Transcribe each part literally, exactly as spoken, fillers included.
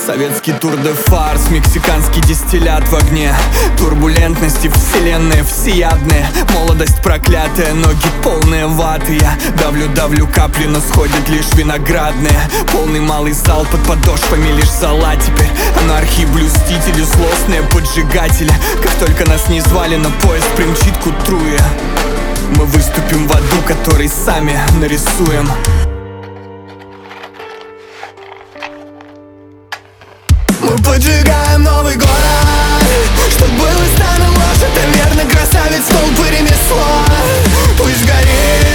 Советский тур де фарс, мексиканский дистиллят в огне. Турбулентности вселенной всеядные. Молодость проклятая, ноги полные ваты. Я давлю-давлю капли, но сходят лишь виноградные. Полный малый зал под подошвами лишь зола теперь. Анархии блюстители, злостные поджигатели. Как только нас не звали, но поезд примчит к утру, и мы выступим в аду, который сами нарисуем. Мы поджигаем Новый год, чтоб был и стану ложь. Это верно, красавец, толпы ремесло. Пусть горит,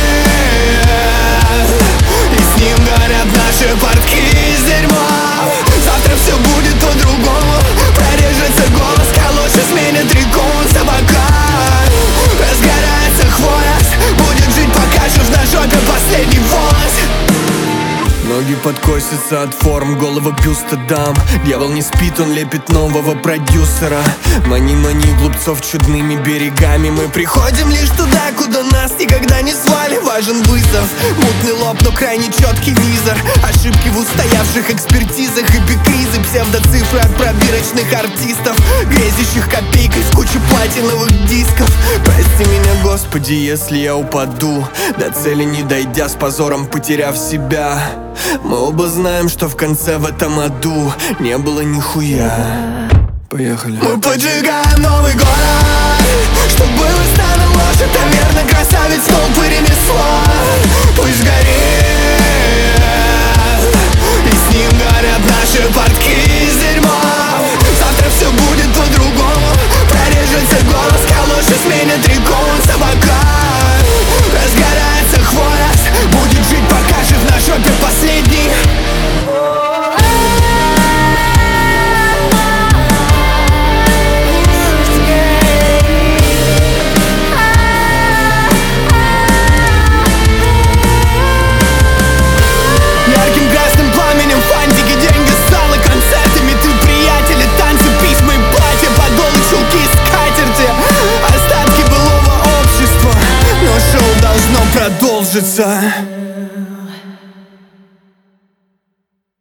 и с ним горят наши портки из дерьма. Завтра все будет по-другому. Прорежется голос, калоши сменят рекон. Собака, разгорается хвост. Будет жить, покажешь на жопе последний волос. Ноги подкосятся от форм, голова бюста дам. Дьявол не спит, он лепит нового продюсера. Мани-мани глупцов чудными берегами. Мы приходим лишь туда, куда нас никогда не звали. Важен вызов, мутный лоб, но крайне четкий визор. Ошибки в устоявших экспертизах, эпикризы, псевдоцифры от пробирочных артистов, грезящих копейкой с кучей платиновых дисков. Прости меня, Господи, если я упаду, до цели не дойдя, с позором потеряв себя. Мы оба знаем, что в конце в этом аду не было нихуя. Поехали. Мы поджигаем Новый год, чтоб был и стану ложь. Это верно, красавец, толпы ремесло. Пусть горит, и с ним горят наши портки из дерьма. Завтра все будет по-другому. Прорежется голос, калоши сменят рекон. Собака, разгорается хвост. Будет жить, покажет на жопе последний. Ярким красным пламенем фантики, деньги, залы, концертами. Ты, приятели, танцы, письма и платья, подолы, чулки, скатерти. Остатки былого общества, но шоу должно продолжиться.